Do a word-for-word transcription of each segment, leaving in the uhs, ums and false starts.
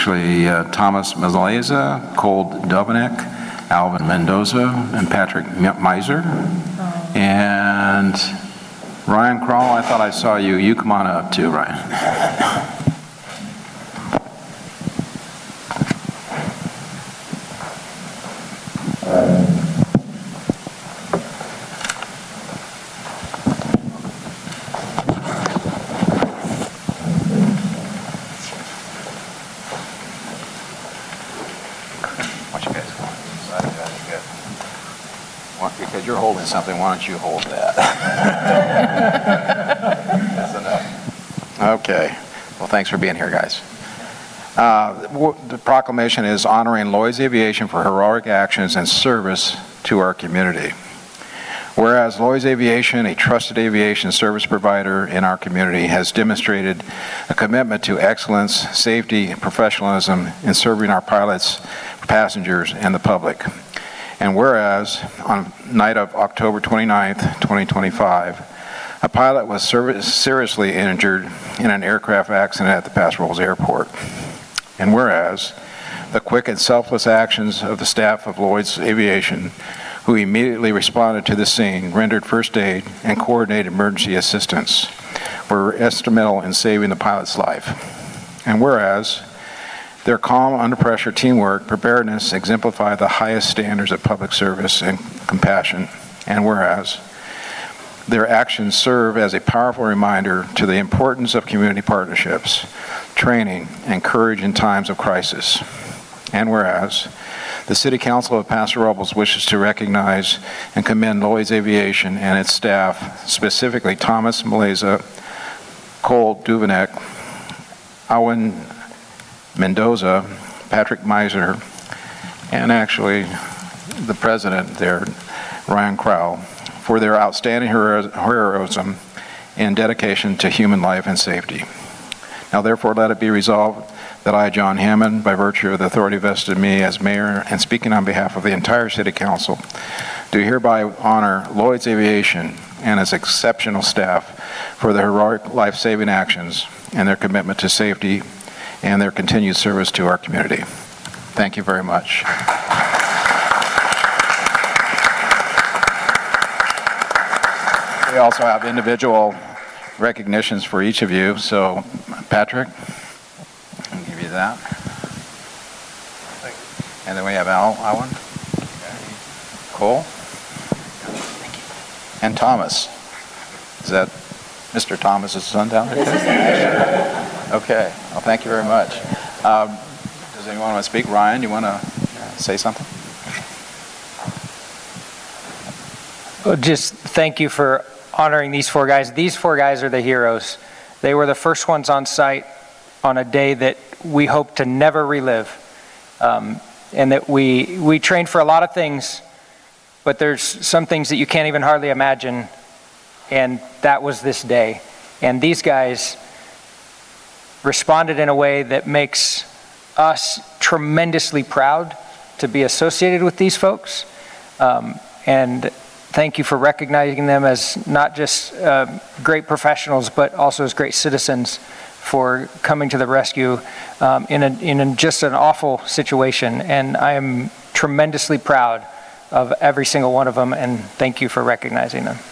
actually uh, Thomas Mazaleza, Cole Dovanek, Alvin Mendoza, and Patrick Meiser. Oh. And Ryan Kroll, I thought I saw you. You come on up too, Ryan. Because you're holding something, why don't you hold that? Okay. Well, thanks for being here, guys. Uh, the proclamation is honoring Lloyd's Aviation for heroic actions and service to our community. Whereas Lloyd's Aviation, a trusted aviation service provider in our community, has demonstrated a commitment to excellence, safety, and professionalism in serving our pilots, passengers, and the public. And whereas, on night of October twenty-ninth, twenty twenty-five, a pilot was seriously injured in an aircraft accident at the Paso Robles Airport. And whereas, the quick and selfless actions of the staff of Lloyd's Aviation, who immediately responded to the scene, rendered first aid, and coordinated emergency assistance, were instrumental in saving the pilot's life. And whereas, their calm, under pressure teamwork, preparedness exemplify the highest standards of public service and compassion. And whereas, their actions serve as a powerful reminder to the importance of community partnerships, training, and courage in times of crisis. And whereas, the City Council of Paso Robles wishes to recognize and commend Lloyd's Aviation and its staff, specifically Thomas Maleza, Cole Duvenek, Owen Mendoza, Patrick Meiser, and actually the president there, Ryan Kroll, for their outstanding hero heroism and dedication to human life and safety. Now therefore let it be resolved that I, John Hammond, by virtue of the authority vested in me as mayor and speaking on behalf of the entire City Council, do hereby honor Lloyd's Aviation and its exceptional staff for their heroic life-saving actions and their commitment to safety and their continued service to our community. Thank you very much. We also have individual recognitions for each of you. So, Patrick, I'll give you that. Thank you. And then we have Al, Alan, Cole, and Thomas. Is that Mister Thomas's son down there? Okay, well, thank you very much. Um, does anyone want to speak? Ryan, you want to say something? Well, just thank you for honoring these four guys. These four guys are the heroes. They were the first ones on site on a day that we hope to never relive. Um, and that we, we trained for a lot of things, but there's some things that you can't even hardly imagine. And that was this day. And these guys responded in a way that makes us tremendously proud to be associated with these folks. Um, and thank you for recognizing them as not just uh, great professionals, but also as great citizens for coming to the rescue um, in, a, in a, just an awful situation. And I am tremendously proud of every single one of them, and thank you for recognizing them.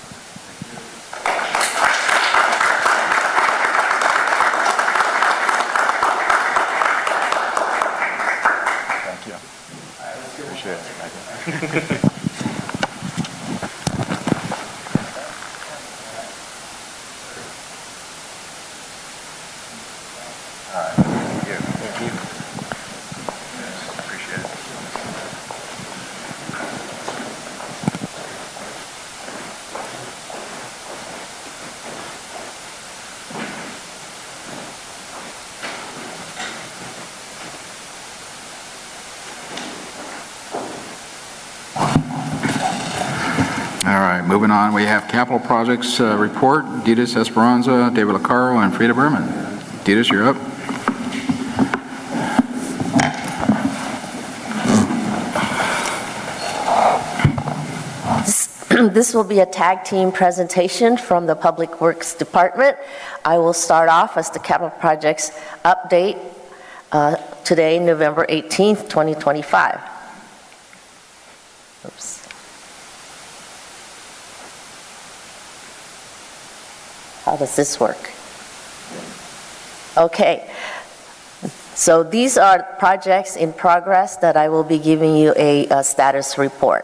All right, moving on, we have capital projects uh, report. Ditas Esperanza, David Lacaro, and Frida Berman. Ditas, you're up. This will be a tag team presentation from the Public Works Department. I will start off as the capital projects update uh, today, November eighteenth, twenty twenty-five. Oops. How does this work? Okay. So these are projects in progress that I will be giving you a, a status report.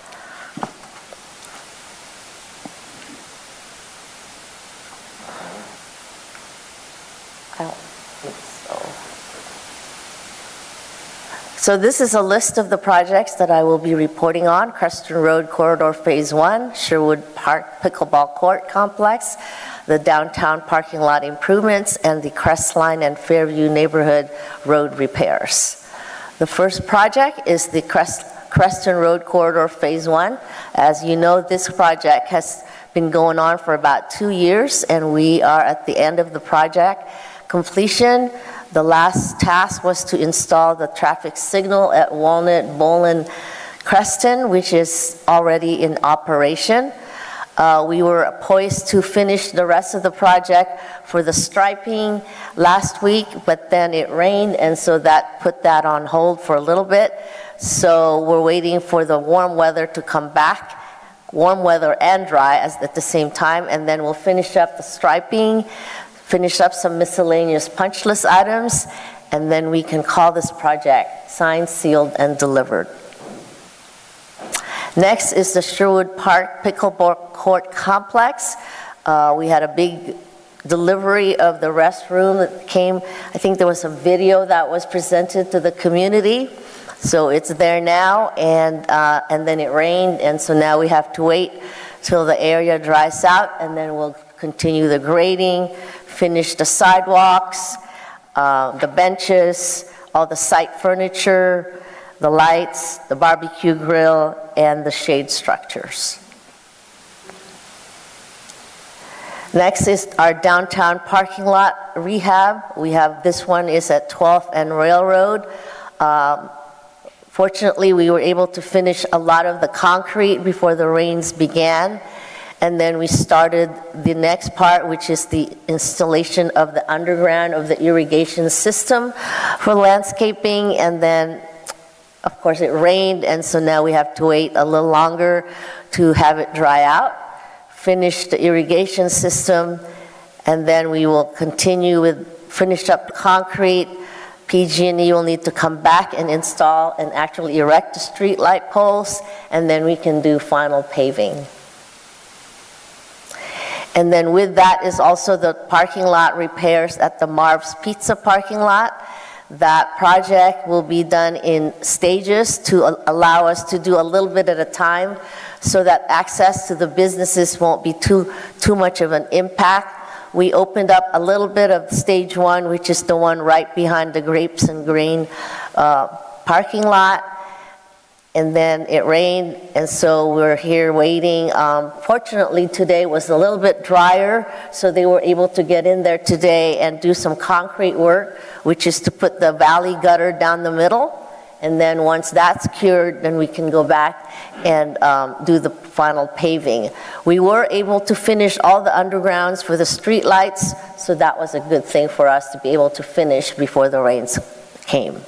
I don't think so. So this is a list of the projects that I will be reporting on: Creston Road Corridor Phase One, Sherwood Park Pickleball Court Complex, the downtown parking lot improvements, and the Crestline and Fairview neighborhood road repairs. The first project is the Crest, Creston Road Corridor Phase One. As you know, this project has been going on for about two years, and we are at the end of the project completion. The last task was to install the traffic signal at Walnut, Bolin, Creston, which is already in operation. Uh, we were poised to finish the rest of the project for the striping last week, but then it rained, and so that put that on hold for a little bit. So we're waiting for the warm weather to come back, warm weather and dry as at the same time, and then we'll finish up the striping, finish up some miscellaneous punch list items, and then we can call this project signed, sealed, and delivered. Next is the Sherwood Park Pickleball Court Complex. Uh, we had a big delivery of the restroom that came. I think there was a video that was presented to the community. So it's there now, and, uh, and then it rained, and so now we have to wait till the area dries out, and then we'll continue the grading, finish the sidewalks, uh, the benches, all the site furniture, the lights, the barbecue grill, and the shade structures. Next is our downtown parking lot rehab. We have, this one is at twelfth and Railroad. Um, fortunately, we were able to finish a lot of the concrete before the rains began. And then we started the next part, which is the installation of the underground of the irrigation system for landscaping. And then, of course, it rained, and so now we have to wait a little longer to have it dry out, finish the irrigation system, and then we will continue with, finish up the concrete. P G and E will need to come back and install and actually erect the street light poles, and then we can do final paving. And then with that is also the parking lot repairs at the Marv's Pizza parking lot. That project will be done in stages to allow us to do a little bit at a time so that access to the businesses won't be too, too much of an impact. We opened up a little bit of stage one, which is the one right behind the Grapes and Grain uh, parking lot. And then it rained, and so we're here waiting. Um, fortunately, today was a little bit drier, so they were able to get in there today and do some concrete work, which is to put the valley gutter down the middle. And then once that's cured, then we can go back and um, do the final paving. We were able to finish all the undergrounds for the street lights, so that was a good thing for us to be able to finish before the rains came.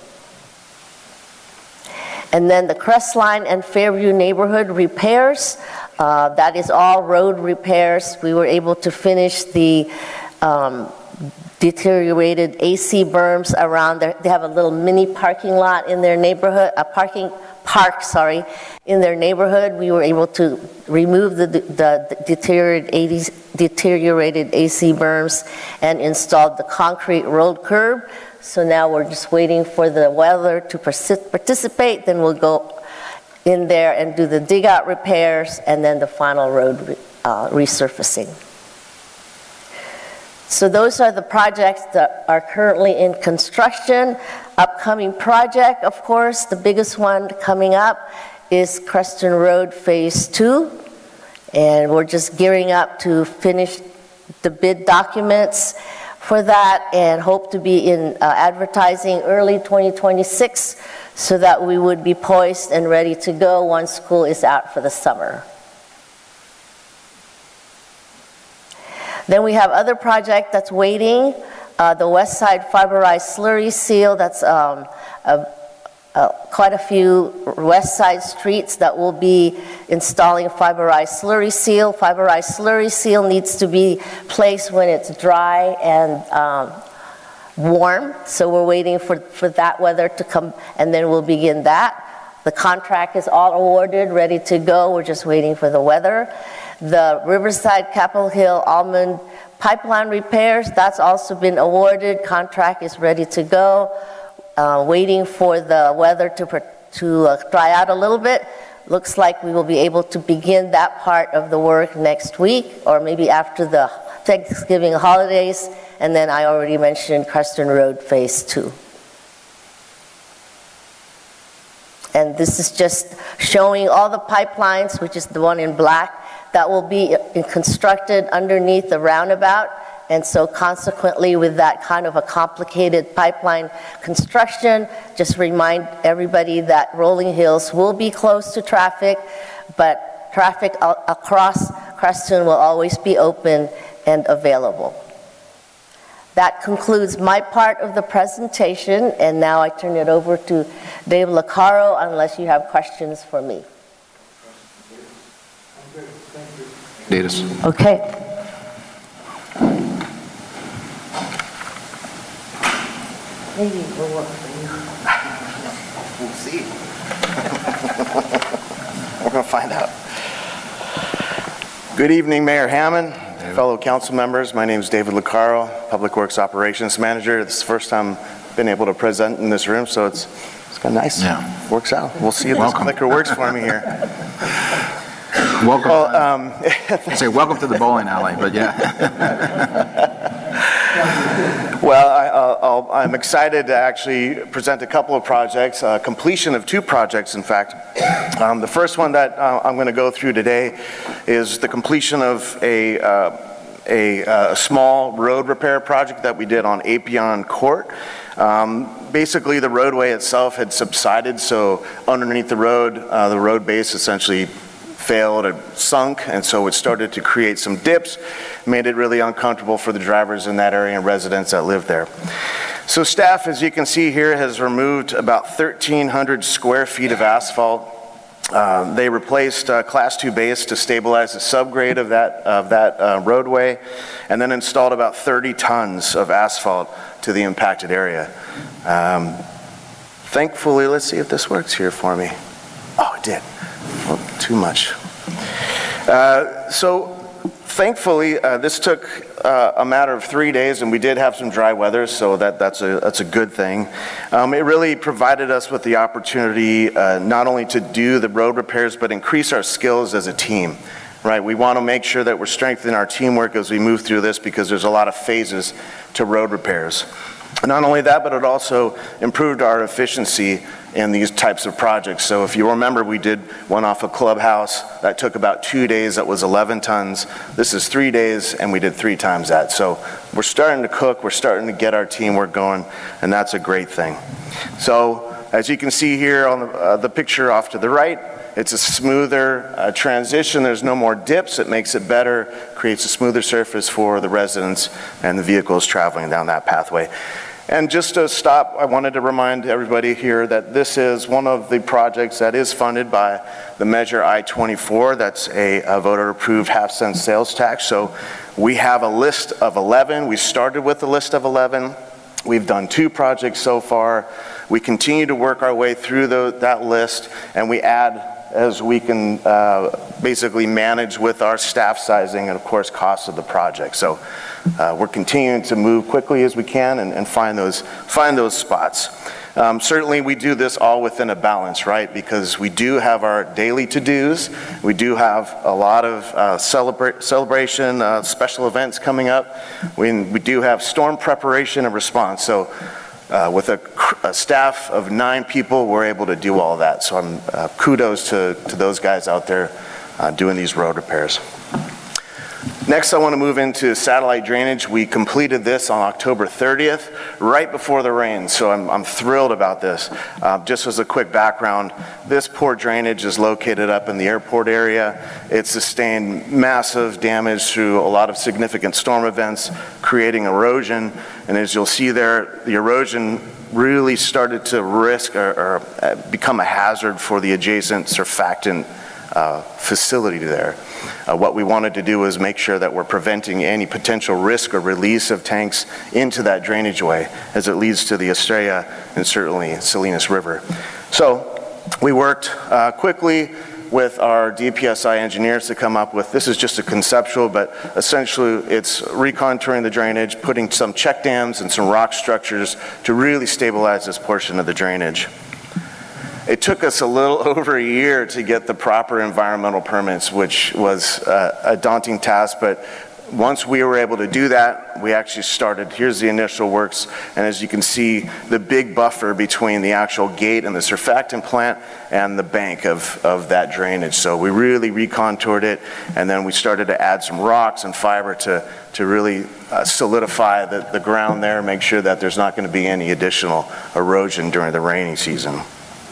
And then the Crestline and Fairview neighborhood repairs, uh, that is all road repairs. We were able to finish the um, deteriorated A C berms around there. They have a little mini parking lot in their neighborhood, a parking park, sorry, in their neighborhood. We were able to remove the, the, the deteriorated, deteriorated A C berms and installed the concrete road curb. So now we're just waiting for the weather to participate, then we'll go in there and do the dig out repairs and then the final road uh, resurfacing. So those are the projects that are currently in construction. Upcoming project, of course, the biggest one coming up is Creston Road Phase Two. And we're just gearing up to finish the bid documents for that and hope to be in uh, advertising early twenty twenty-six so that we would be poised and ready to go once school is out for the summer. Then we have other project that's waiting. Uh, the west side fiberized slurry seal, that's um, a, a, quite a few west side streets that will be installing fiberized slurry seal. Fiberized slurry seal needs to be placed when it's dry and um, warm, so we're waiting for, for that weather to come, and then we'll begin that. The contract is all awarded, ready to go. We're just waiting for the weather. The Riverside, Capitol Hill, Almond pipeline repairs, that's also been awarded. Contract is ready to go. Uh, waiting for the weather to, to uh, dry out a little bit. Looks like we will be able to begin that part of the work next week, or maybe after the Thanksgiving holidays. And then I already mentioned Creston Road Phase Two. And this is just showing all the pipelines, which is the one in black, that will be constructed underneath the roundabout. And so consequently, with that kind of a complicated pipeline construction, just remind everybody that Rolling Hills will be closed to traffic, but traffic across Creston will always be open and available. That concludes my part of the presentation, and now I turn it over to Dave Licaro, unless you have questions for me. Datus. Okay. Maybe it will work for you. We'll see. We're going to find out. Good evening, Mayor Hammond, fellow council members. My name is David Licaro, Public Works Operations Manager. This is the first time I've been able to present in this room, so it's it's kind of nice. Yeah. Works out. We'll see if this clicker works for me here. Welcome. Well, um, I say welcome to the bowling alley, but yeah. Well, I, I'll, I'm excited to actually present a couple of projects, uh, completion of two projects, in fact. Um, the first one that uh, I'm going to go through today is the completion of a, uh, a, a small road repair project that we did on Apion Court. Um, basically, the roadway itself had subsided, so underneath the road, uh, the road base essentially failed or sunk, and so it started to create some dips, made it really uncomfortable for the drivers in that area and residents that live there. So staff, as you can see here, has removed about thirteen hundred square feet of asphalt. Uh, they replaced uh, class two base to stabilize the subgrade of that, of that uh, roadway, and then installed about thirty tons of asphalt to the impacted area. Um, thankfully, let's see if this works here for me. Oh, it did. Well, too much. Uh, so thankfully, uh, this took uh, a matter of three days, and we did have some dry weather, so that, that's, a, that's a good thing. Um, it really provided us with the opportunity uh, not only to do the road repairs, but increase our skills as a team. Right, we want to make sure that we're strengthening our teamwork as we move through this, because there's a lot of phases to road repairs. Not only that, but it also improved our efficiency in these types of projects. So if you remember, we did one off a clubhouse that took about two days, that was eleven tons. This is three days, and we did three times that. So we're starting to cook, we're starting to get our teamwork going, and that's a great thing. So as you can see here on the, uh, the picture off to the right, it's a smoother uh, transition. There's no more dips. It makes it better, creates a smoother surface for the residents and the vehicles traveling down that pathway. And just to stop, I wanted to remind everybody here that this is one of the projects that is funded by the Measure I twenty-four. That's a, a voter-approved half-cent sales tax. So we have a list of eleven. We started with a list of eleven. We've done two projects so far. We continue to work our way through the, that list, and we add as we can uh, basically manage with our staff sizing and, of course, costs of the project. So uh, we're continuing to move quickly as we can and, and find those find those spots. Um, certainly, we do this all within a balance, right? Because we do have our daily to-dos. We do have a lot of uh, celebra celebration, uh, special events coming up. We, we do have storm preparation and response. So uh, with a, a staff of nine people, we're able to do all that. So I'm uh, kudos to, to those guys out there uh, doing these road repairs. Next, I want to move into satellite drainage. We completed this on October thirtieth, right before the rain, so I'm, I'm thrilled about this. Uh, just as a quick background, this poor drainage is located up in the airport area. It sustained massive damage through a lot of significant storm events, creating erosion, and as you'll see there, the erosion really started to risk or, or become a hazard for the adjacent surfactant uh, facility there. Uh, what we wanted to do was make sure that we're preventing any potential risk or release of tanks into that drainage way as it leads to the Estrella and certainly Salinas River. So we worked uh, quickly with our D P S I engineers to come up with, this is just a conceptual, but essentially it's recontouring the drainage, putting some check dams and some rock structures to really stabilize this portion of the drainage. It took us a little over a year to get the proper environmental permits, which was uh, a daunting task, but once we were able to do that, we actually started, here's the initial works, and as you can see, the big buffer between the actual gate and the surfactant plant and the bank of, of that drainage. So we really recontoured it, and then we started to add some rocks and fiber to, to really uh, solidify the, the ground there, make sure that there's not going to be any additional erosion during the rainy season.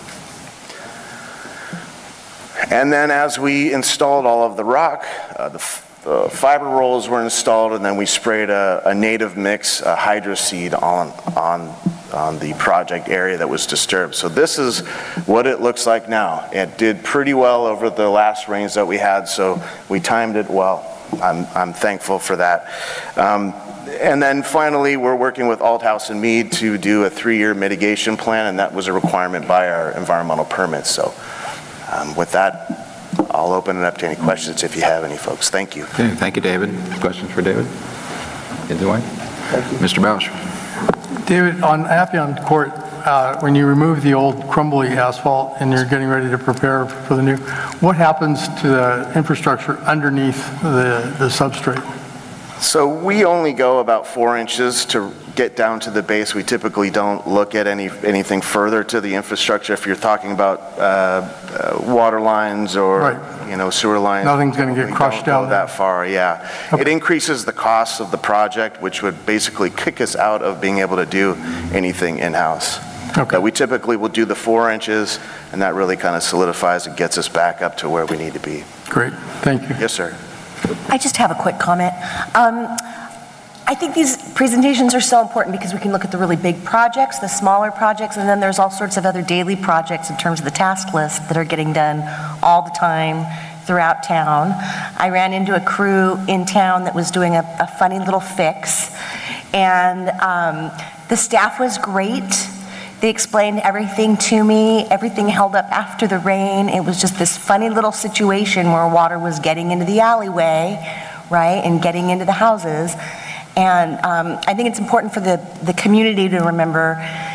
And then as we installed all of the rock, uh, the, the fiber rolls were installed, and then we sprayed a, a native mix, a hydro seed on, on, on the project area that was disturbed. So this is what it looks like now. It did pretty well over the last rains that we had, so we timed it well. I'm, I'm thankful for that. Um, and then finally, we're working with Althouse and Mead to do a three-year mitigation plan, and that was a requirement by our environmental permits. So. Um, with that, I'll open it up to any questions if you have any, folks. Thank you. Okay, thank you, David. Questions for David? Either way. Mister Bausch. David, on Appian Court, uh, when you remove the old crumbly asphalt and you're getting ready to prepare for the new, what happens to the infrastructure underneath the, the substrate? So we only go about four inches to get down to the base. We typically don't look at any anything further to the infrastructure. If you're talking about uh, uh, water lines or right. you know sewer lines, nothing's going to get crushed down go that far. Yeah, okay. It increases the cost of the project, which would basically kick us out of being able to do anything in-house. Okay. But we typically will do the four inches, and that really kind of solidifies and gets us back up to where we need to be. Great, thank you. Yes, sir. I just have a quick comment. Um, I think these presentations are so important because we can look at the really big projects, the smaller projects, and then there's all sorts of other daily projects in terms of the task list that are getting done all the time throughout town. I ran into a crew in town that was doing a, a funny little fix, and um, the staff was great. They explained everything to me. Everything held up after the rain. It was just this funny little situation where water was getting into the alleyway, right, and getting into the houses. And um, I think it's important for the, the community to remember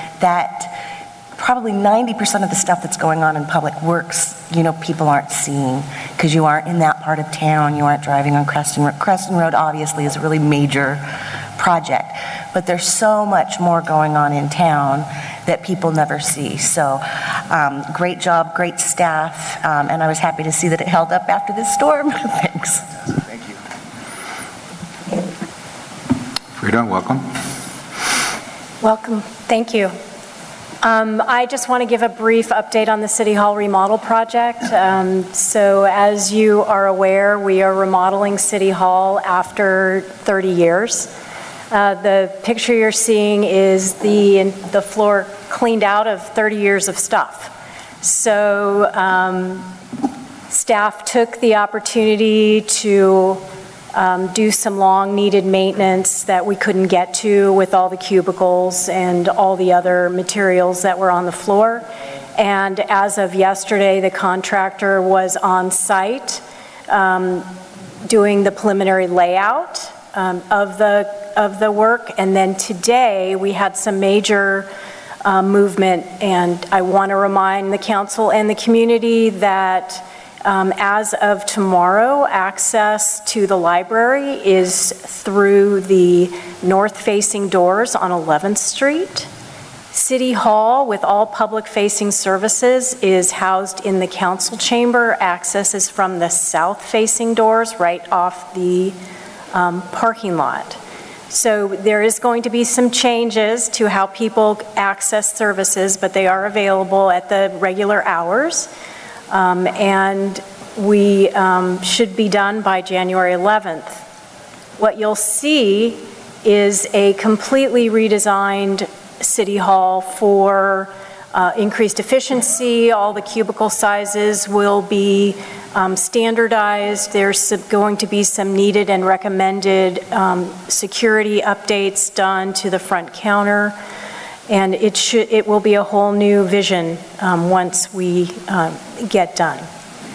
that probably ninety percent of the stuff that's going on in public works, you know, people aren't seeing because you aren't in that part of town. You aren't driving on Creston Road. Creston Road obviously is a really major project, but there's so much more going on in town that people never see. So um, great job, great staff, um, and I was happy to see that it held up after this storm. Thanks. Thank you. Frida, welcome. Welcome. Thank you. Um, I just want to give a brief update on the City Hall remodel project. Um, so as you are aware, we are remodeling City Hall after thirty years. Uh, the picture you're seeing is the, the floor cleaned out of thirty years of stuff. So um, staff took the opportunity to um, do some long needed maintenance that we couldn't get to with all the cubicles and all the other materials that were on the floor. And as of yesterday, the contractor was on site um, doing the preliminary layout um, of the of the work, and then today we had some major uh, movement, and I want to remind the council and the community that um, as of tomorrow, access to the library is through the north-facing doors on eleventh street. City Hall, with all public-facing services, is housed in the council chamber. Access is from the south-facing doors right off the um, parking lot. So there is going to be some changes to how people access services, but they are available at the regular hours. Um, and we um, should be done by January eleventh. What you'll see is a completely redesigned City Hall for uh, increased efficiency. All the cubicle sizes will be um, standardized. There's some, going to be some needed and recommended um, security updates done to the front counter. And it should, it will be a whole new vision um, once we uh, get done.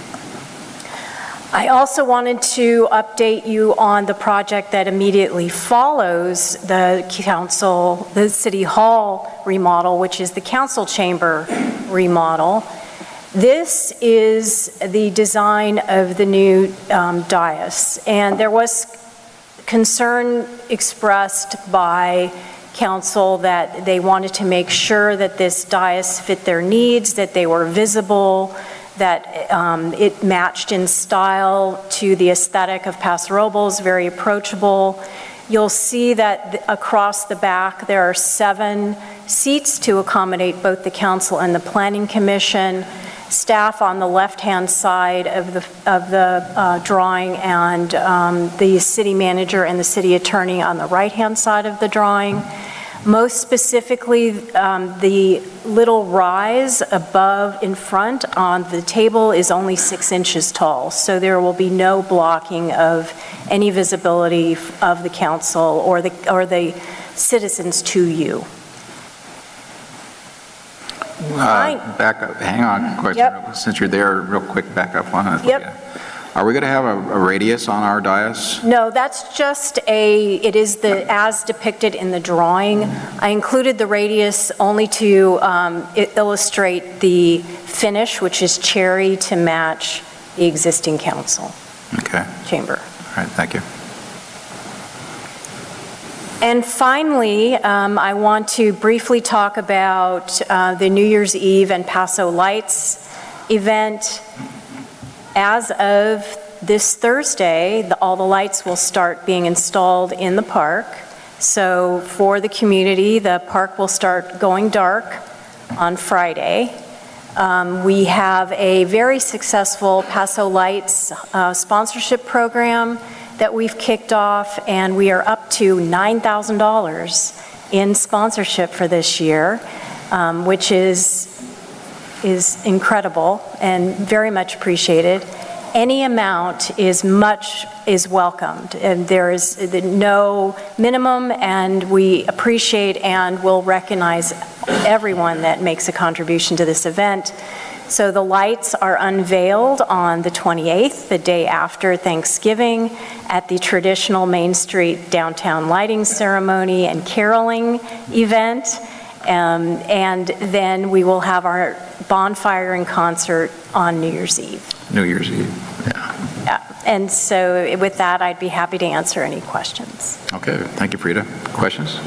I also wanted to update you on the project that immediately follows the council, the City Hall remodel, which is the council chamber remodel. This is the design of the new um, dais, and there was concern expressed by council that they wanted to make sure that this dais fit their needs, that they were visible, that um, it matched in style to the aesthetic of Paso Robles, very approachable. You'll see that th- across the back there are seven seats to accommodate both the council and the planning commission. Staff on the left-hand side of the, of the uh, drawing, and um, the city manager and the city attorney on the right-hand side of the drawing. Most specifically, um, the little rise above in front on the table is only six inches tall, so there will be no blocking of any visibility of the council or the, or the citizens to you. Uh, back up, hang on, question. Yep. Since you're there, real quick, back up on it. Yep. Are we going to have a, a radius on our dais? No, that's just a, it is the, as depicted in the drawing. I included the radius only to um, illustrate the finish, which is cherry, to match the existing council Okay. chamber. All right, thank you. And finally, um, I want to briefly talk about uh, the New Year's Eve and Paso Lights event. As of this Thursday, the, all the lights will start being installed in the park. So for the community, the park will start going dark on Friday. Um, we have a very successful Paso Lights uh, sponsorship program that we've kicked off, and we are up to nine thousand dollars in sponsorship for this year, um, which is is incredible and very much appreciated. Any amount is much is welcomed, and there is no minimum, and we appreciate and will recognize everyone that makes a contribution to this event. So the lights are unveiled on the twenty-eighth, the day after Thanksgiving, at the traditional Main Street downtown lighting ceremony and caroling event. Um, and then we will have our bonfire and concert on New Year's Eve. New Year's Eve, yeah. Yeah. And so with that, I'd be happy to answer any questions. Okay, thank you, Frida. Questions?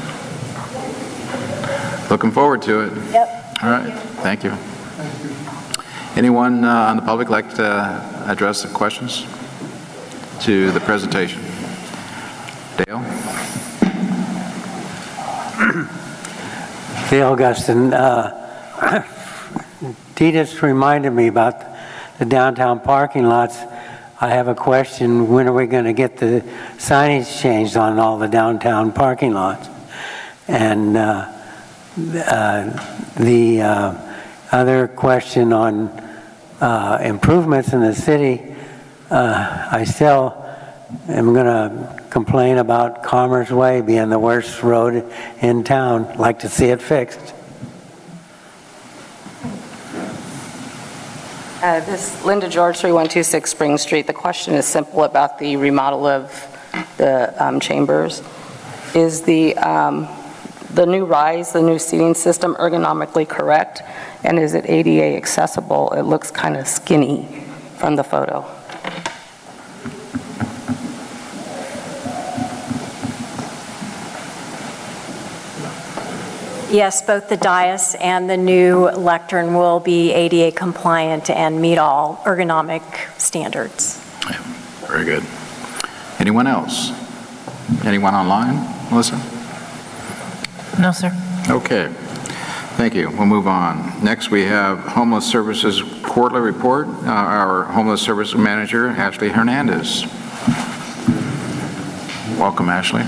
Looking forward to it. Yep. All right, thank you. Anyone uh, on the public like to address the questions to the presentation? Dale? Dale Guston, uh, Dee just reminded me about the downtown parking lots. I have a question. When are we going to get the signage changed on all the downtown parking lots? And uh, uh, the uh, other question on uh, improvements in the city, uh, I still am going to complain about Commerce Way being the worst road in town. Like to see it fixed. Uh, this Linda George, three one two six Spring Street. The question is simple about the remodel of the um, chambers. Is the um, the new rise, the new seating system, ergonomically correct? And is it A D A accessible? It looks kind of skinny from the photo. Yes, both the dais and the new lectern will be A D A compliant and meet all ergonomic standards. Yeah, very good. Anyone else? Anyone online? Melissa? No, sir. Okay. Thank you. We'll move on. Next, we have Homeless Services Quarterly Report. Uh, our Homeless Services Manager, Ashley Hernandez. Welcome, Ashley.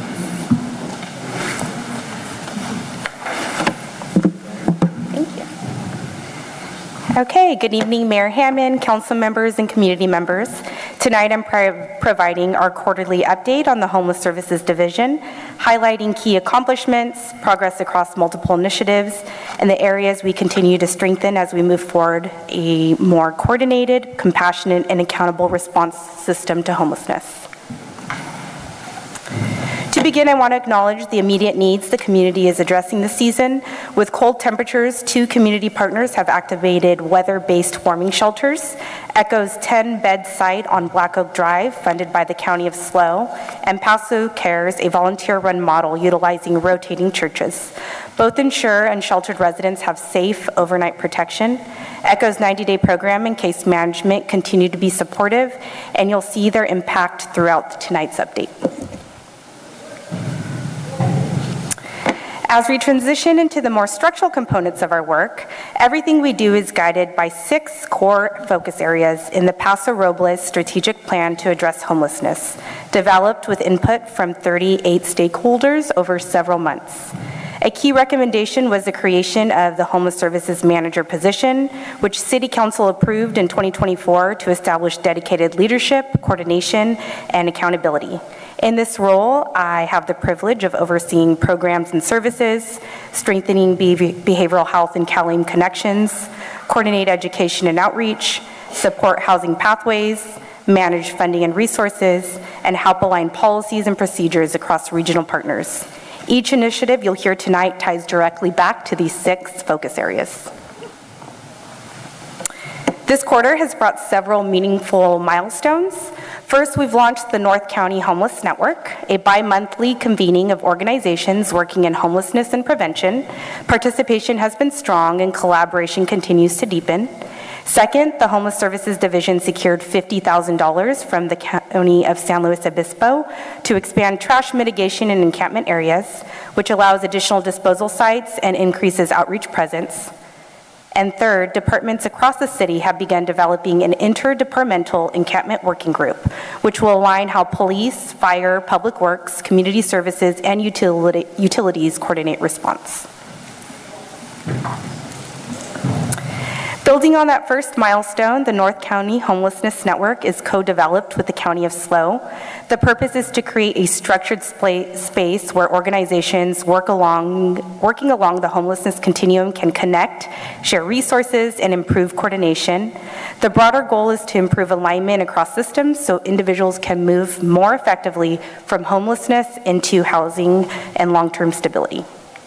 Okay, good evening, Mayor Hammond, council members, and community members. Tonight I'm pro providing our quarterly update on the Homeless Services Division, highlighting key accomplishments, progress across multiple initiatives, and the areas we continue to strengthen as we move forward a more coordinated, compassionate, and accountable response system to homelessness. To begin, I want to acknowledge the immediate needs the community is addressing this season. With cold temperatures, two community partners have activated weather-based warming shelters. Echo's ten-bed site on Black Oak Drive, funded by the County of SLO, and Paso Cares, a volunteer-run model utilizing rotating churches. Both ensure unsheltered residents have safe overnight protection. Echo's ninety-day program and case management continue to be supportive, and you'll see their impact throughout tonight's update. As we transition into the more structural components of our work, everything we do is guided by six core focus areas in the Paso Robles strategic plan to address homelessness, developed with input from thirty-eight stakeholders over several months. A key recommendation was the creation of the Homeless Services Manager position, which City Council approved in twenty twenty-four to establish dedicated leadership, coordination, and accountability. In this role, I have the privilege of overseeing programs and services, strengthening behavioral health and CalAIM connections, coordinate education and outreach, support housing pathways, manage funding and resources, and help align policies and procedures across regional partners. Each initiative you'll hear tonight ties directly back to these six focus areas. This quarter has brought several meaningful milestones. First, we've launched the North County Homeless Network, a bi-monthly convening of organizations working in homelessness and prevention. Participation has been strong and collaboration continues to deepen. Second, the Homeless Services Division secured fifty thousand dollars from the County of San Luis Obispo to expand trash mitigation in encampment areas, which allows additional disposal sites and increases outreach presence. And third, departments across the city have begun developing an interdepartmental encampment working group, which will align how police, fire, public works, community services, and utility, utilities coordinate response. Building on that first milestone, the North County Homelessness Network is co-developed with the County of SLO. The purpose is to create a structured space where organizations work along, working along the homelessness continuum can connect, share resources, and improve coordination. The broader goal is to improve alignment across systems so individuals can move more effectively from homelessness into housing and long-term stability.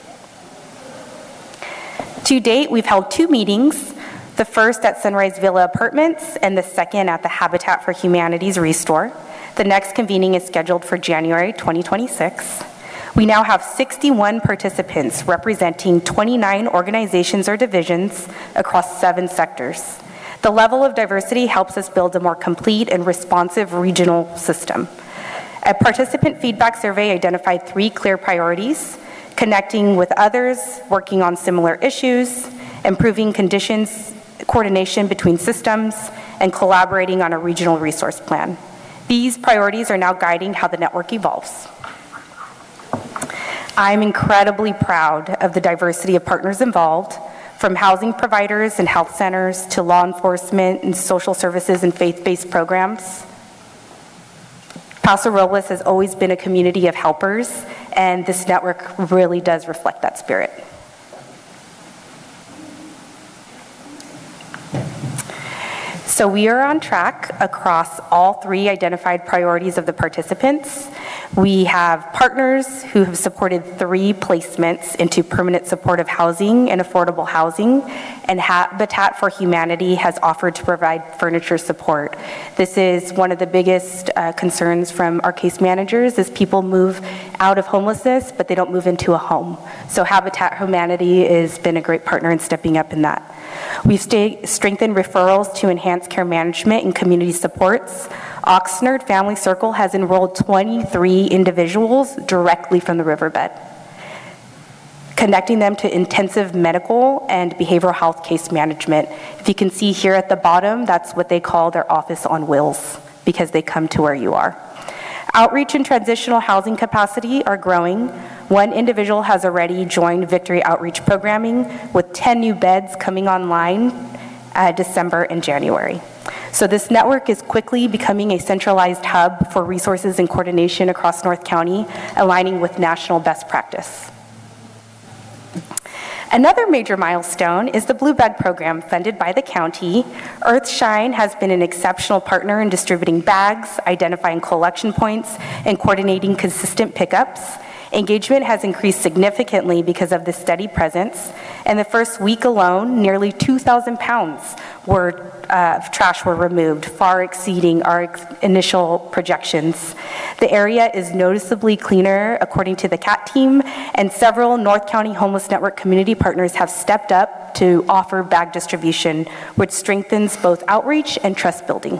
To date, we've held two meetings, the first at Sunrise Villa Apartments and the second at the Habitat for Humanity's Restore. The next convening is scheduled for January twenty twenty-six. We now have sixty-one participants representing twenty-nine organizations or divisions across seven sectors. The level of diversity helps us build a more complete and responsive regional system. A participant feedback survey identified three clear priorities: connecting with others, working on similar issues, improving conditions, coordination between systems, and collaborating on a regional resource plan. These priorities are now guiding how the network evolves. I'm incredibly proud of the diversity of partners involved, from housing providers and health centers to law enforcement and social services and faith-based programs. Paso Robles has always been a community of helpers, and this network really does reflect that spirit. So we are on track across all three identified priorities of the participants. We have partners who have supported three placements into permanent supportive housing and affordable housing, and Habitat for Humanity has offered to provide furniture support. This is one of the biggest uh, concerns from our case managers is people move out of homelessness, but they don't move into a home. So Habitat for Humanity has been a great partner in stepping up in that. We've stay, strengthened referrals to enhance care management and community supports. Oxnard Family Circle has enrolled twenty-three individuals directly from the riverbed, connecting them to intensive medical and behavioral health case management. If you can see here at the bottom, that's what they call their office on wheels, because they come to where you are. Outreach and transitional housing capacity are growing. One individual has already joined Victory Outreach Programming, with ten new beds coming online uh, December and January. So this network is quickly becoming a centralized hub for resources and coordination across North County, aligning with national best practice. Another major milestone is the Blue Bag program funded by the county. Earthshine has been an exceptional partner in distributing bags, identifying collection points, and coordinating consistent pickups. Engagement has increased significantly because of this steady presence. In the first week alone, nearly two thousand pounds were, uh, of trash were removed, far exceeding our ex initial projections. The area is noticeably cleaner, according to the C A T team, and several North County Homeless Network community partners have stepped up to offer bag distribution, which strengthens both outreach and trust building.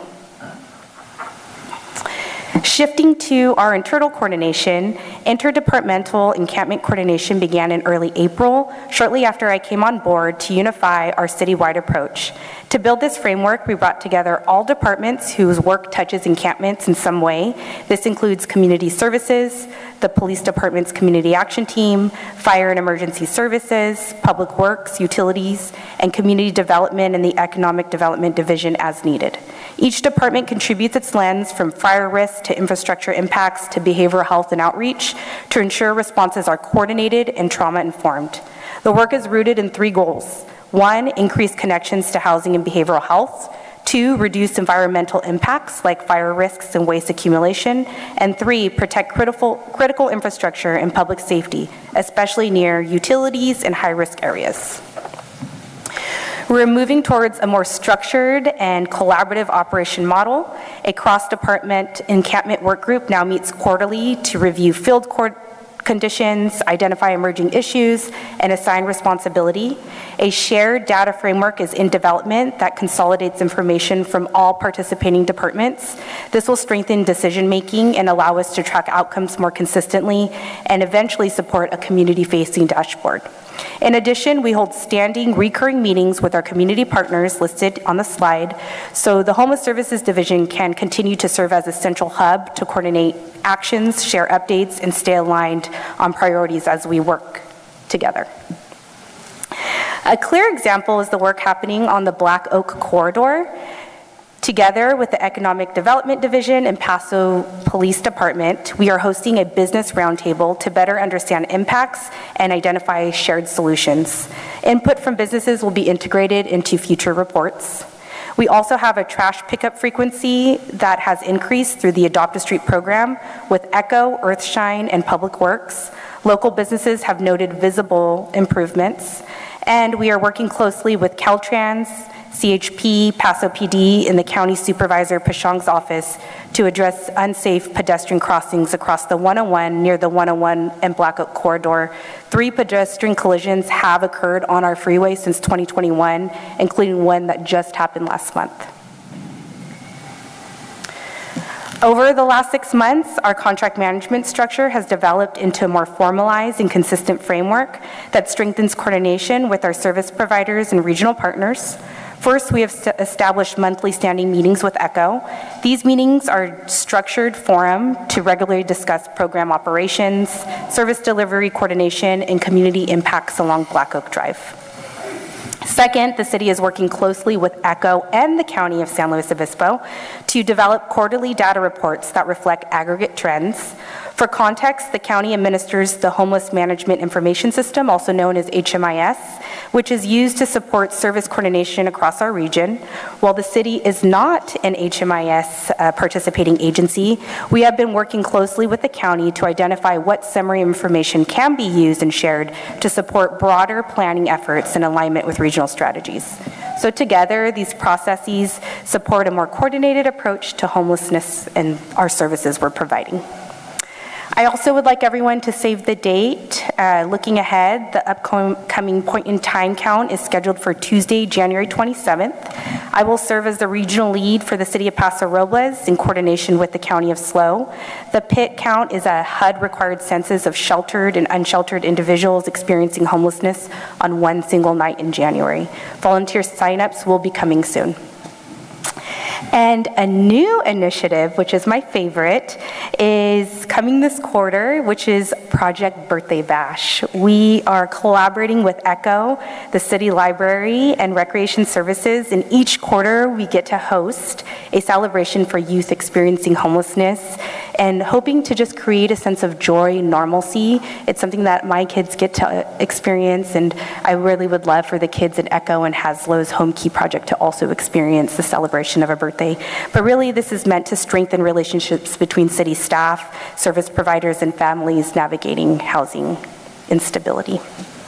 Shifting to our internal coordination, interdepartmental encampment coordination began in early April, shortly after I came on board, to unify our citywide approach. To build this framework, we brought together all departments whose work touches encampments in some way. This includes community services, the police department's community action team, fire and emergency services, public works, utilities, and community development and the economic development division as needed. Each department contributes its lens from fire risk to infrastructure impacts to behavioral health and outreach to ensure responses are coordinated and trauma-informed. The work is rooted in three goals. One, increase connections to housing and behavioral health. Two, reduce environmental impacts like fire risks and waste accumulation. And three, protect critical, critical infrastructure and public safety, especially near utilities and high-risk areas. We're moving towards a more structured and collaborative operation model. A cross-department encampment work group now meets quarterly to review field court conditions, identify emerging issues, and assign responsibility. A shared data framework is in development that consolidates information from all participating departments. This will strengthen decision-making and allow us to track outcomes more consistently and eventually support a community-facing dashboard. In addition, we hold standing recurring meetings with our community partners listed on the slide, so the Homeless Services Division can continue to serve as a central hub to coordinate actions, share updates, and stay aligned on priorities as we work together. A clear example is the work happening on the Black Oak Corridor. Together with the Economic Development Division and Paso Police Department, we are hosting a business roundtable to better understand impacts and identify shared solutions. Input from businesses will be integrated into future reports. We also have a trash pickup frequency that has increased through the Adopt a Street program with Echo, Earthshine, and Public Works. Local businesses have noted visible improvements, and we are working closely with Caltrans, C H P, Paso P D, and the County Supervisor Pashong's office to address unsafe pedestrian crossings across the one oh one near the one oh one and Black Oak Corridor. Three pedestrian collisions have occurred on our freeway since twenty twenty-one, including one that just happened last month. Over the last six months, our contract management structure has developed into a more formalized and consistent framework that strengthens coordination with our service providers and regional partners. First, we have established monthly standing meetings with ECHO. These meetings are structured forum to regularly discuss program operations, service delivery coordination, and community impacts along Black Oak Drive. Second, the city is working closely with ECHO and the County of San Luis Obispo to develop quarterly data reports that reflect aggregate trends. For context, the county administers the Homeless Management Information System, also known as H M I S, which is used to support service coordination across our region. While the city is not an H M I S uh, participating agency, we have been working closely with the county to identify what summary information can be used and shared to support broader planning efforts in alignment with regional strategies. So together, these processes support a more coordinated approach to homelessness and our services we're providing. I also would like everyone to save the date. Uh, looking ahead, the upcoming point in time count is scheduled for Tuesday, January twenty-seventh. I will serve as the regional lead for the City of Paso Robles in coordination with the County of S L O. The P I T count is a H U D-required census of sheltered and unsheltered individuals experiencing homelessness on one single night in January. Volunteer signups will be coming soon. And a new initiative, which is my favorite, is coming this quarter, which is Project Birthday Bash. We are collaborating with ECHO, the City Library, and Recreation Services, and each quarter we get to host a celebration for youth experiencing homelessness and hoping to just create a sense of joy and normalcy. It's something that my kids get to experience, and I really would love for the kids at ECHO and Haslow's Home Key Project to also experience the celebration of a birthday. But really, this is meant to strengthen relationships between city staff, service providers, and families navigating housing instability.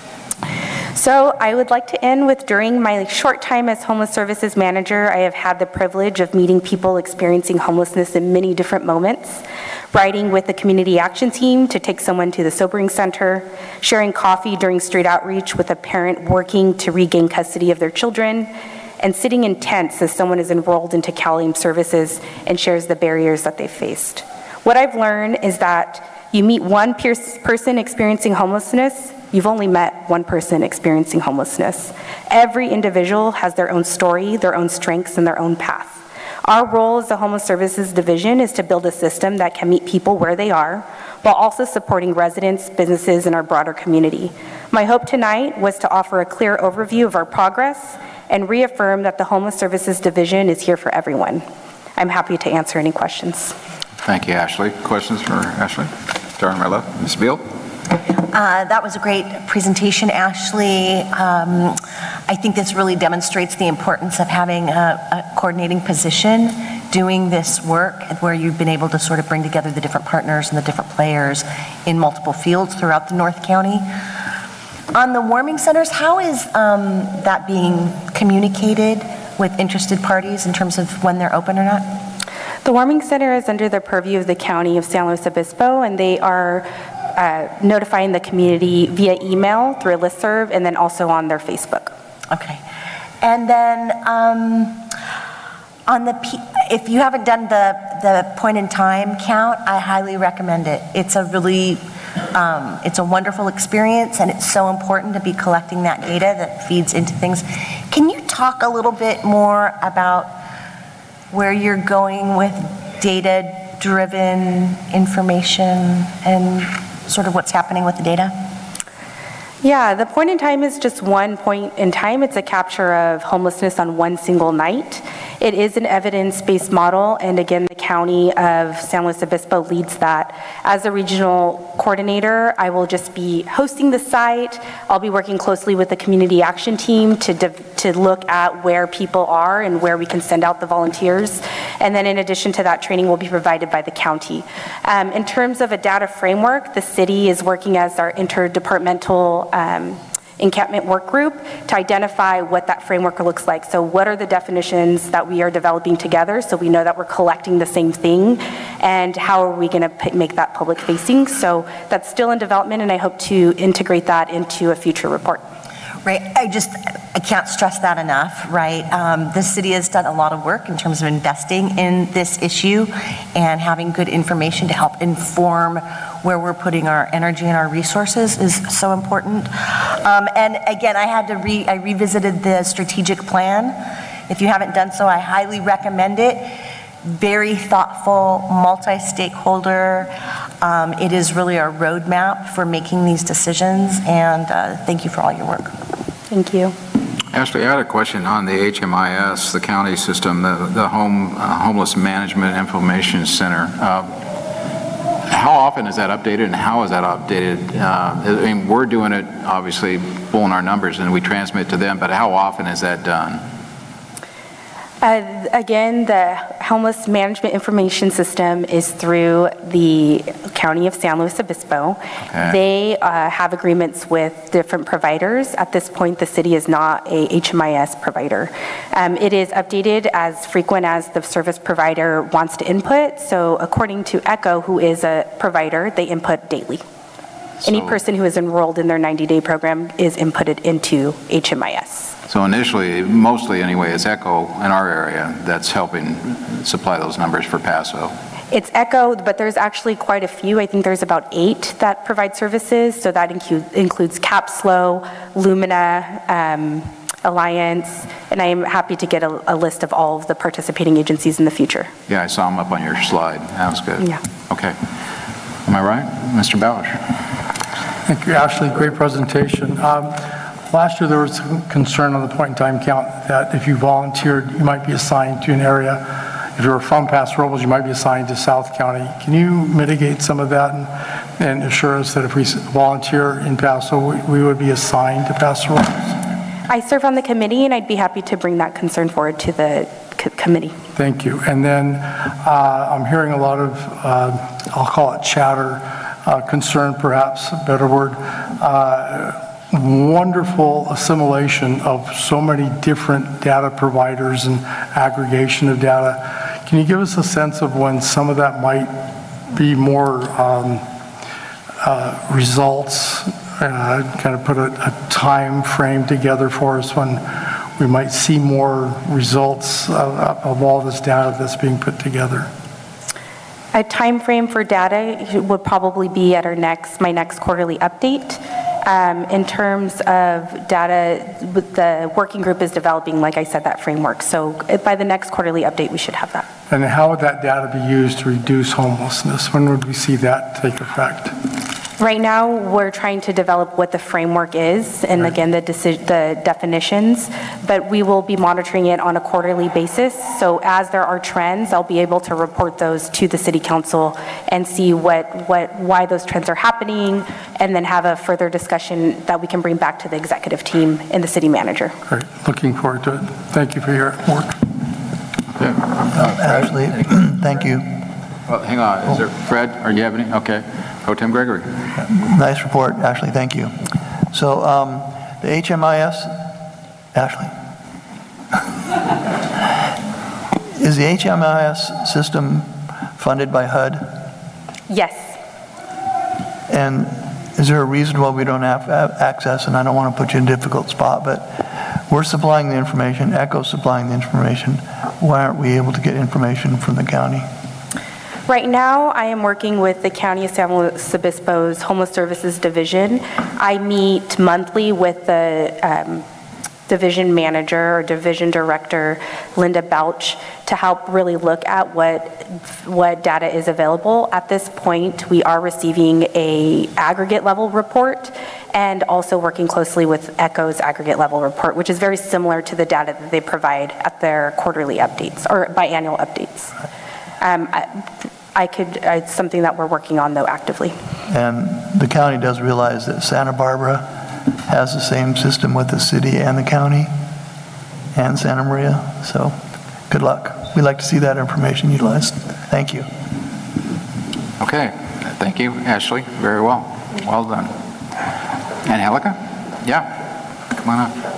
So I would like to end with, during my short time as Homeless Services Manager, I have had the privilege of meeting people experiencing homelessness in many different moments, riding with the community action team to take someone to the sobering center, sharing coffee during street outreach with a parent working to regain custody of their children, and sitting in tents as someone is enrolled into CalAIM services and shares the barriers that they've faced. What I've learned is that you meet one person experiencing homelessness, you've only met one person experiencing homelessness. Every individual has their own story, their own strengths, and their own path. Our role as the Homeless Services Division is to build a system that can meet people where they are, while also supporting residents, businesses, and our broader community. My hope tonight was to offer a clear overview of our progress and reaffirm that the Homeless Services Division is here for everyone. I'm happy to answer any questions. Thank you, Ashley. Questions for Ashley? Starting on my left, Miz Beal. Uh, that was a great presentation, Ashley. Um, I think this really demonstrates the importance of having a, a coordinating position, doing this work where you've been able to sort of bring together the different partners and the different players in multiple fields throughout the North County. On the warming centers, how is um, that being communicated with interested parties in terms of when they're open or not? The warming center is under the purview of the County of San Luis Obispo, and they are uh, notifying the community via email, through a listserv, and then also on their Facebook. Okay. And then um, on the, P if you haven't done the, the point in time count, I highly recommend it. It's a really Um, it's a wonderful experience, and it's so important to be collecting that data that feeds into things. Can you talk a little bit more about where you're going with data-driven information and sort of what's happening with the data? Yeah, the point in time is just one point in time. It's a capture of homelessness on one single night. It is an evidence-based model, and again, the County of San Luis Obispo leads that. As a regional coordinator, I will just be hosting the site. I'll be working closely with the community action team to, to look at where people are and where we can send out the volunteers. And then in addition to that, training will be provided by the county. Um, in terms of a data framework, the city is working as our interdepartmental um, encampment work group to identify what that framework looks like. So what are the definitions that we are developing together so we know that we're collecting the same thing, and how are we going to make that public facing? So that's still in development, and I hope to integrate that into a future report. Right, I just, I can't stress that enough, right? Um, the city has done a lot of work in terms of investing in this issue and having good information to help inform where we're putting our energy and our resources is so important. Um, and again, I had to re, I revisited the strategic plan. If you haven't done so, I highly recommend it. Very thoughtful, multi-stakeholder. Um, it is really our roadmap for making these decisions, and uh, thank you for all your work. Thank you. Ashley, I had a question on the H M I S, the county system, the, the home uh, Homeless Management Information Center. Uh, how often is that updated, and how is that updated? Uh, I mean, we're doing it, obviously, pulling our numbers, and we transmit to them, but how often is that done? Uh, Again, the homeless management information system is through the County of San Luis Obispo. Okay. They uh, have agreements with different providers. At this point, the city is not a H M I S provider. Um, It is updated as frequent as the service provider wants to input. So according to ECHO, who is a provider, they input daily. Any So- person who is enrolled in their ninety-day program is inputted into H M I S. So initially, mostly anyway, it's ECHO in our area that's helping supply those numbers for Paso. It's ECHO, but there's actually quite a few. I think there's about eight that provide services. So that include, includes CapSlow, Lumina, um, Alliance, and I am happy to get a, a list of all of the participating agencies in the future. Yeah, I saw them up on your slide. That was good. Yeah. Okay. Am I right? Mister Bausch? Thank you, Ashley. Great presentation. Um, Last year, there was some concern on the point-in-time count that if you volunteered, you might be assigned to an area. If you were from Paso Robles, you might be assigned to South County. Can you mitigate some of that and, and assure us that if we volunteer in Paso, we, we would be assigned to Paso Robles? I serve on the committee, and I'd be happy to bring that concern forward to the co- committee. Thank you. And then uh, I'm hearing a lot of, uh, I'll call it chatter, uh, concern perhaps, a better word, uh, wonderful assimilation of so many different data providers and aggregation of data. Can you give us a sense of when some of that might be more um, uh, results, uh, kind of put a, a time frame together for us when we might see more results of, of all this data that's being put together? A time frame for data would probably be at our next, my next quarterly update. Um, in terms of data, the working group is developing, like I said, that framework. So by the next quarterly update, we should have that. And how would that data be used to reduce homelessness? When would we see that take effect? Right now, we're trying to develop what the framework is, and again, the, deci- the definitions, but we will be monitoring it on a quarterly basis. So as there are trends, I'll be able to report those to the City Council and see what, what, why those trends are happening, and then have a further discussion that we can bring back to the executive team and the city manager. Great, looking forward to it. Thank you for your work. Uh, Ashley, thank you. Well, hang on, is there, Fred, are you have any? Okay. Pro Tem Gregory. Nice report, Ashley, thank you. So um, the H M I S, Ashley, is the H M I S system funded by H U D? Yes. And is there a reason why we don't have access, and I don't want to put you in a difficult spot, but we're supplying the information, ECHO's supplying the information. Why aren't we able to get information from the county? Right now, I am working with the County of San Luis Obispo's Homeless Services Division. I meet monthly with the um, division manager or division director, Linda Belch, to help really look at what what data is available. At this point, we are receiving a aggregate level report and also working closely with ECHO's aggregate level report, which is very similar to the data that they provide at their quarterly updates or biannual updates. Um, I, I could, it's something that we're working on though actively. And the county does realize that Santa Barbara has the same system with the city and the county and Santa Maria, so good luck. We'd like to see that information utilized. Thank you. Okay, thank you, Ashley. Very well. Well done. Angelica? Yeah, come on up.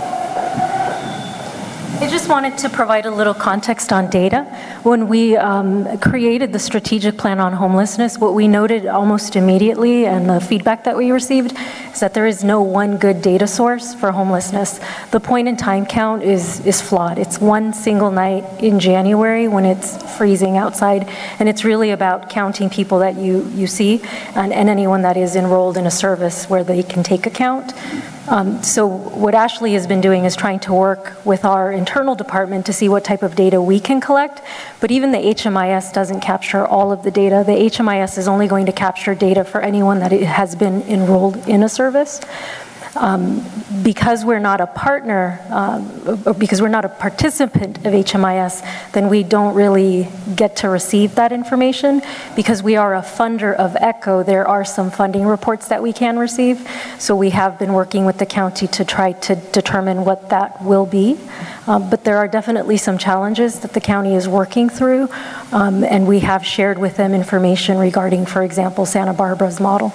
I just wanted to provide a little context on data. When we um, created the strategic plan on homelessness, what we noted almost immediately and the feedback that we received is that there is no one good data source for homelessness. The point in time count is, is flawed. It's one single night in January when it's freezing outside, and it's really about counting people that you, you see and, and anyone that is enrolled in a service where they can take account. Um, so what Ashley has been doing is trying to work with our internal department to see what type of data we can collect, but even the H M I S doesn't capture all of the data. The H M I S is only going to capture data for anyone that has been enrolled in a service. Um, because we're not a partner, um, or because we're not a participant of H M I S, then we don't really get to receive that information. Because we are a funder of ECHO, there are some funding reports that we can receive. So we have been working with the county to try to determine what that will be. Um, but there are definitely some challenges that the county is working through, um, and we have shared with them information regarding, for example, Santa Barbara's model.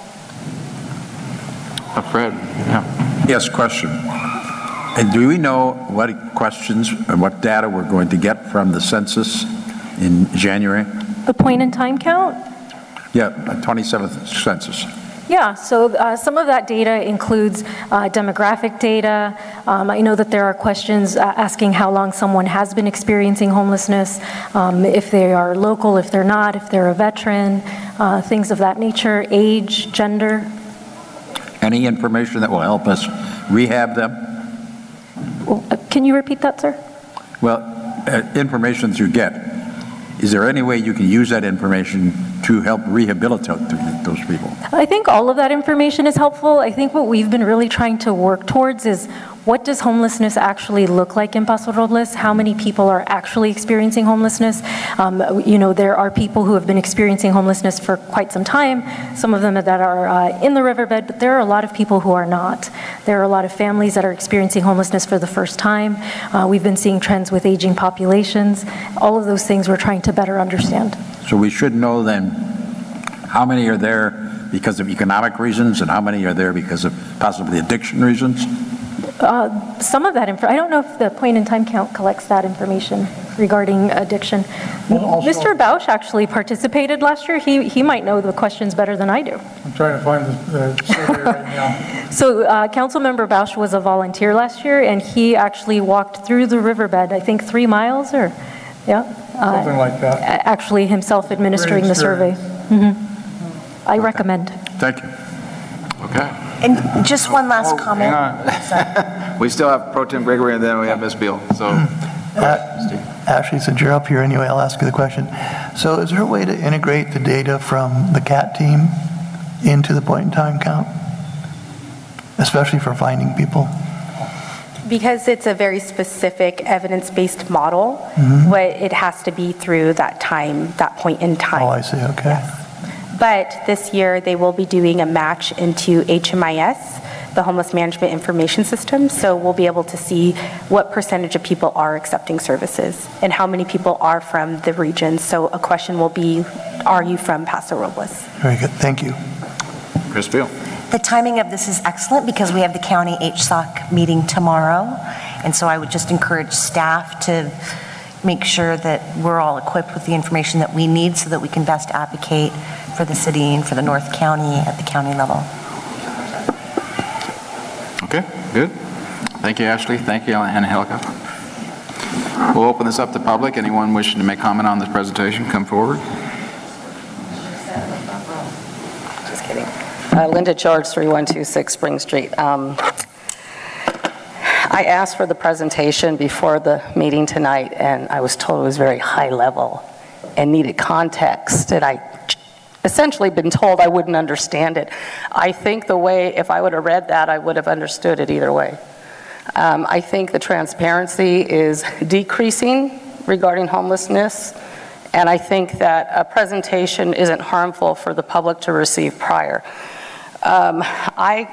Uh, Fred, yeah. Yes, question. And do we know what questions and what data we're going to get from the census in January? The point in time count? Yeah, twenty-seventh census. Yeah, so uh, some of that data includes uh, demographic data. Um, I know that there are questions uh, asking how long someone has been experiencing homelessness, um, if they are local, if they're not, if they're a veteran, uh, things of that nature, age, gender. Any information that will help us rehab them? Uh, Can you repeat that, sir? Well, uh, information that you get, is there any way you can use that information to help rehabilitate those people? I think all of that information is helpful. I think what we've been really trying to work towards is what does homelessness actually look like in Paso Robles? How many people are actually experiencing homelessness? Um, you know, there are people who have been experiencing homelessness for quite some time, some of them that are uh, in the riverbed, but there are a lot of people who are not. There are a lot of families that are experiencing homelessness for the first time. Uh, we've been seeing trends with aging populations. All of those things we're trying to better understand. So we should know then how many are there because of economic reasons and how many are there because of possibly addiction reasons? Uh, some of that info, I don't know if the point in time count collects that information regarding addiction. Well, Mister Bausch actually participated last year. He, he might know the questions better than I do. I'm trying to find the, the survey right now. So uh, Councilmember Bausch was a volunteer last year, and he actually walked through the riverbed, I think three miles or, yeah. Uh, Something like that. Actually himself administering the survey. Mm-hmm. I recommend. Thank you. Okay. And just one last Oh, comment. hang on. We still have Pro Tem Gregory, and then we have Miz Beal. So, Uh, Ashley, since you're up here anyway, I'll ask you the question. So is there a way to integrate the data from the C A T team into the point in time count, especially for finding people? Because it's a very specific evidence-based model, Mhm. what it has to be through that time, that point in time. Oh, I see, okay. But this year, they will be doing a match into H M I S, the Homeless Management Information System, so we'll be able to see what percentage of people are accepting services and how many people are from the region. So a question will be, are you from Paso Robles? Very good, thank you. Miz Beal. The timing of this is excellent because we have the county H S O C meeting tomorrow. And so I would just encourage staff to make sure that we're all equipped with the information that we need so that we can best advocate for the city and for the North County at the county level. Okay, good. Thank you, Ashley. Thank you, Angelica. We'll open this up to public. Anyone wishing to make comment on this presentation, come forward. Just kidding. Uh, Linda George, three one two six Spring Street. Um, I asked for the presentation before the meeting tonight, and I was told it was very high level and needed context, and I essentially been told I wouldn't understand it. I think the way, if I would have read that, I would have understood it either way. Um, I think the transparency is decreasing regarding homelessness, and I think that a presentation isn't harmful for the public to receive prior. Um, I,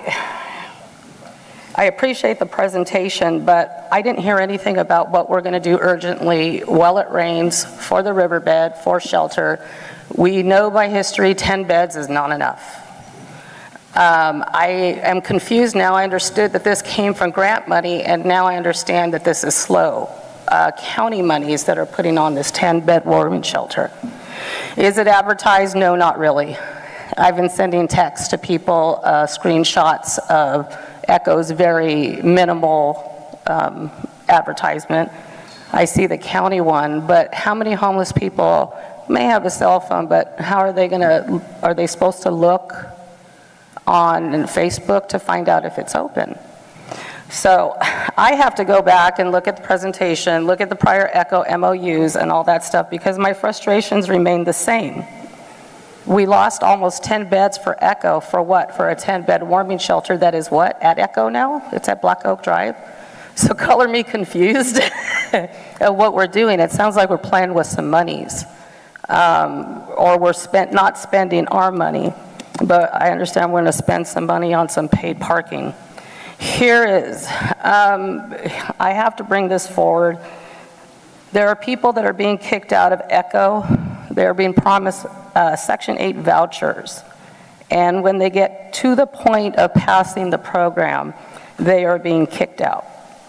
I appreciate the presentation, but I didn't hear anything about what we're going to do urgently while it rains, for the riverbed, for shelter. We know by history ten beds is not enough. Um, I am confused now. I understood that this came from grant money, and now I understand that this is slow. Uh, county monies that are putting on this ten bed warming shelter. Is it advertised? No, not really. I've been sending texts to people, uh, screenshots of ECHO's very minimal um, advertisement. I see the county one, but how many homeless people may have a cell phone, but how are they gonna, are they supposed to look on Facebook to find out if it's open? So I have to go back and look at the presentation, look at the prior ECHO M O Us and all that stuff, because my frustrations remain the same. We lost almost ten beds for Echo. For what? For a ten-bed warming shelter that is what? At Echo now? It's at Black Oak Drive? So color me confused at what we're doing. It sounds like we're playing with some monies. Um, or we're spent, not spending our money. But I understand we're going to spend some money on some paid parking. Here is, um, I have to bring this forward. There are people that are being kicked out of Echo. They're being promised uh, Section eight vouchers. And when they get to the point of passing the program, they are being kicked out.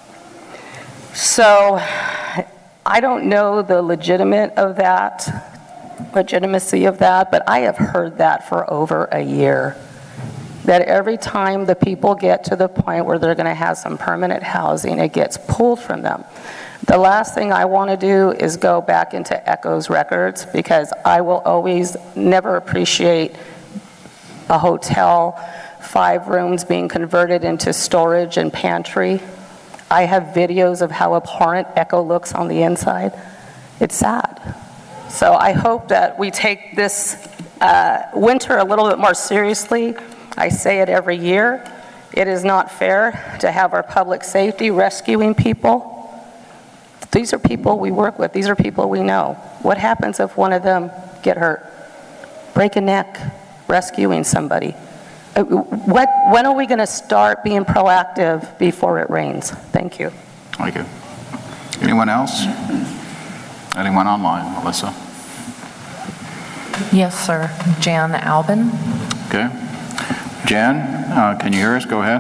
So I don't know the legitimate of that, legitimacy of that, but I have heard that for over a year. That every time the people get to the point where they're going to have some permanent housing, it gets pulled from them. The last thing I want to do is go back into Echo's records, because I will always never appreciate a hotel, five rooms being converted into storage and pantry. I have videos of how abhorrent Echo looks on the inside. It's sad. So I hope that we take this uh, winter a little bit more seriously. I say it every year. It is not fair to have our public safety rescuing people. These are people we work with. These are people we know. What happens if one of them get hurt? Break a neck, rescuing somebody. What, when are we going to start being proactive before it rains? Thank you. Thank you. Anyone else? Anyone online? Melissa? Yes, sir. Jan Albin. Okay. Jan, uh, can you hear us? Go ahead.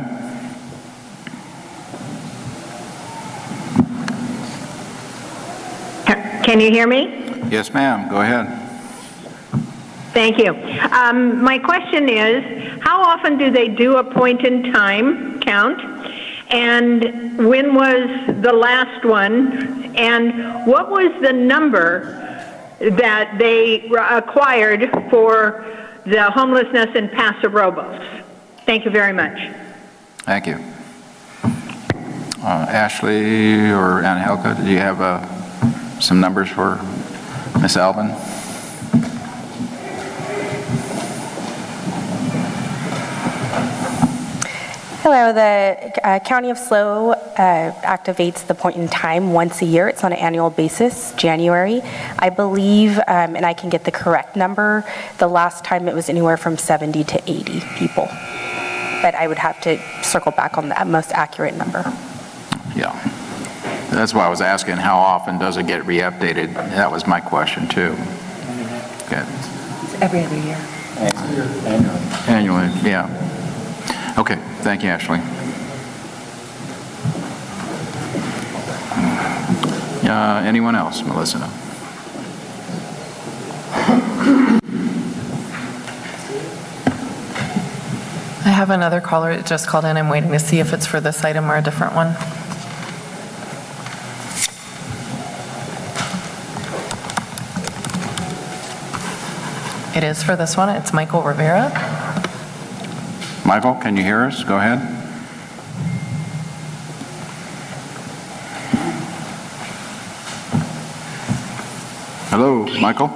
Can you hear me? Yes, ma'am. Go ahead. Thank you. Um, my question is, how often do they do a point-in-time count? And when was the last one? And what was the number that they acquired for the homelessness in Paso Robles? Thank you very much. Thank you. Uh, Ashley or Angelica, do you have uh, some numbers for Miz Albin? Hello, the uh, County of SLO uh, activates the point in time once a year. It's on an annual basis, January. I believe, um, and I can get the correct number, the last time it was anywhere from seventy to eighty people. But I would have to circle back on the most accurate number. Yeah. That's why I was asking, how often does it get re-updated? That was my question, too. Okay. It's every other year. Annually. Annually, yeah. Okay, thank you, Ashley. Uh, anyone else? Melissa? I have another caller that just called in. I'm waiting to see if it's for this item or a different one. It is for this one. It's Michael Rivera. Michael, can you hear us? Go ahead. Hello, Michael.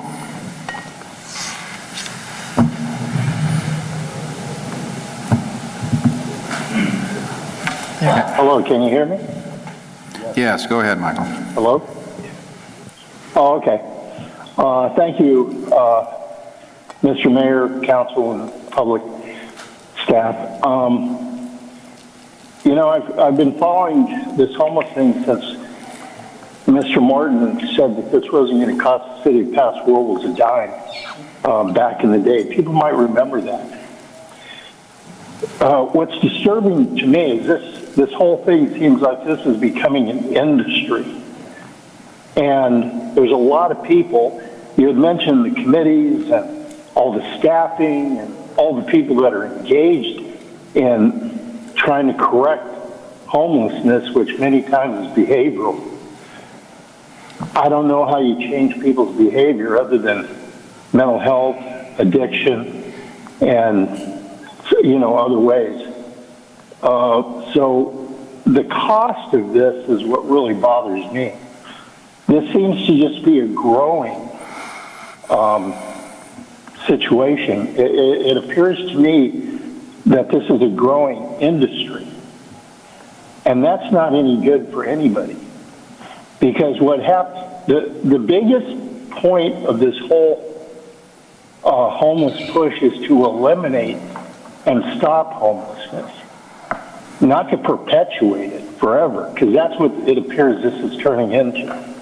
Hello, can you hear me? Yes, go ahead, Michael. Hello? Oh, okay. Uh, thank you, uh, Mister Mayor, Council, and public staff. Um, you know, I've, I've been following this homeless thing since Mister Martin said that this wasn't going to cost the city of Paso Robles a dime uh, back in the day. People might remember that. Uh, what's disturbing to me is this, this whole thing seems like this is becoming an industry. And there's a lot of people, you had mentioned the committees and all the staffing and all the people that are engaged in trying to correct homelessness, which many times is behavioral. I don't know how you change people's behavior other than mental health, addiction, and, you know, other ways. Uh, so the cost of this is what really bothers me. This seems to just be a growing um, situation. It, it, it appears to me that this is a growing industry. And that's not any good for anybody. Because what happened, the, the biggest point of this whole uh, homeless push is to eliminate and stop homelessness, not to perpetuate it forever, because that's what it appears this is turning into.